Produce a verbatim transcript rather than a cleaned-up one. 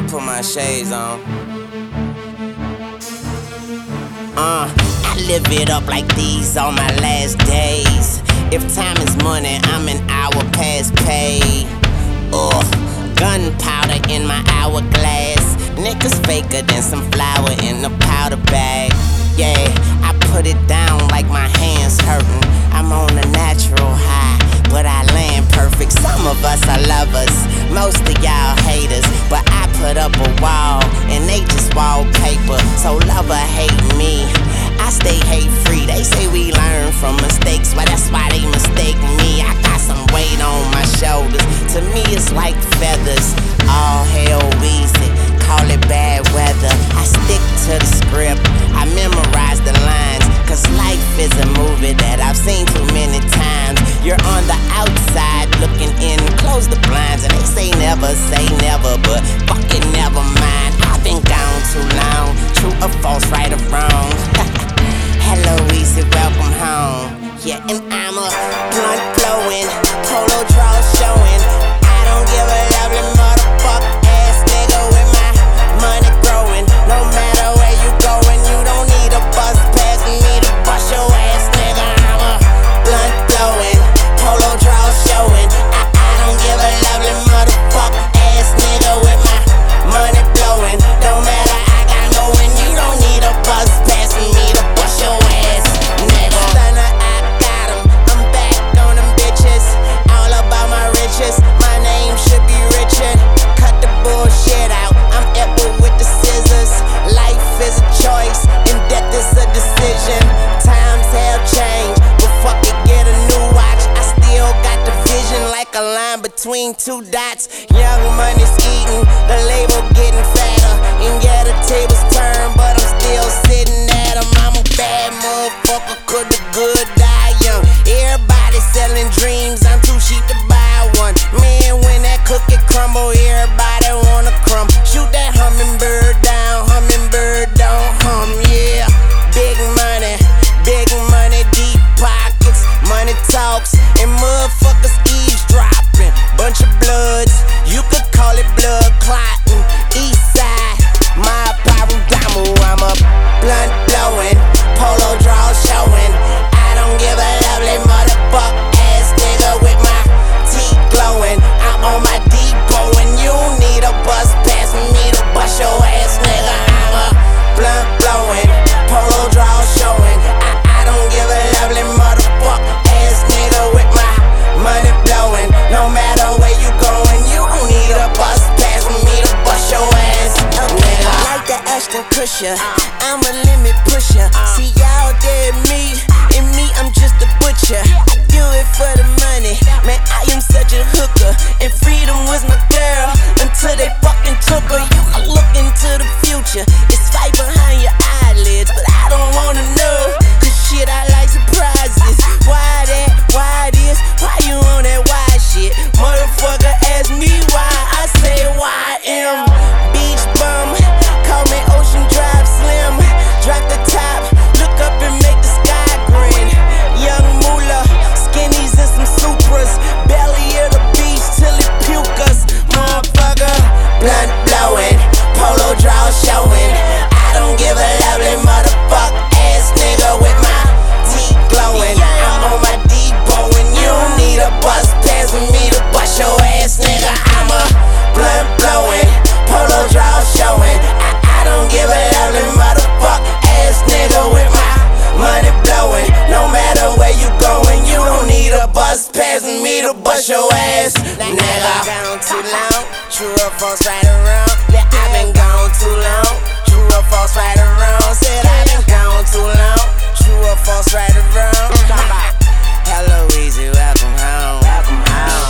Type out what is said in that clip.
put my shades on. Uh, I live it up like these on my last days. If time is money, I'm an hour past pay. Uh, gunpowder in my hourglass. Niggas faker than some flour in a powder bag. Yeah, I put it down like my hands hurting. I'm on a natural high, but I land perfect. Some of us are lovers, most of y'all haters. But I put up a wall, and they just wallpaper. So love or hate me, I stay hate free. They say we learn from mistakes, well that's why they mistake me. I got some weight on my shoulders, to me it's like feathers. All hell Weezy, call it bad weather. I stick to the script, I memorize the lines, cause life is a movie that I've seen too many times. You're on the outside looking in, close the blinds, and they say never say never, but fucking never mind. I've been gone too long, true or false, right or wrong. Hello Weezy, welcome home. Yeah, and I'm a blunt blowing, polo draw showing. I don't give a lovely motherfucker ass nigga with my money growing. No matter where you going, you don't need a bus pass me to bust your ass, nigga. I'm a blunt blowing, polo draw showing. I, I don't give a lovely motherfucker ass nigga with my money blowing. No matter I got going, you don't need a bus pass me to bust your ass, nigga. Stunner, I got 'em, I'm back on them bitches. All about my riches, my name should be Richard. Cut the bullshit out, I'm Edward with the scissors. Life is a choice, and death is a decision. Times have changed, but fuck it, get a new watch. I still got the vision like a line between two dots. Young money's eating, the label getting fatter. And yeah, the tables turn, but I'm still sitting at 'em. I'm a bad motherfucker, could the good die young. Everybody selling dreams, I'm too cheap to buy one. Man, when that cookie crumble, everybody wanna crumb. Shoot that hummingbird down, hummingbird don't hum, yeah. Big money, big money, deep pockets. Money talks, and motherfuckers eavesdropping. Bunch of bloods, you could call it blood clotting. East side, my Parudamo, I'm a blunt blowing, polo draw showing. I don't give a lovely motherfucker ass nigga with my teeth glowing. I'm on my depot and you need a bus pass me to bust your ass, nigga. I'm a blunt blowing, polo draw showing. I, I don't give a lovely motherfucker ass nigga with my money blowing. No matter where you going, you don't need a bus pass me to bust your ass, nigga. Like the Ashton Kutcher, I'm a limit pusher. See y'all dead me, and me I'm just a butcher. I do it for the money, man I am such a hooker. And freedom was my girl, until they fucking took her. You can look into the future, it's fight behind your eyelids. But I don't wanna know, cause shit I like surprises. Why that, why this, why you on that why shit? Motherfucker ask me why, I say why am beach bum, call me Ocean Drive Slim. Drop the top, look up and make the sky grin. Young moolah, skinnies and some Supras. Belly of the beach till it puke us. Motherfucker, blunt blowing, polo draw showing. I don't give a lovely motherfucker ass nigga with my teeth glowing. I'm on my depot and you don't need a bus pass with me to bust your ass, nigga. I'm a blunt blowing, polo draw showing. I, I don't give a lovely motherfucker ass nigga with my money blowing. No matter where you going, you don't need a bus pass with me to bust your ass, nigga. I've been gone too long, true or false, right or wrong. Yeah, I've been gone too long, true or false, right or wrong. Said I've been gone too long, true or false, right or wrong. Hello Weezy, welcome home, welcome home.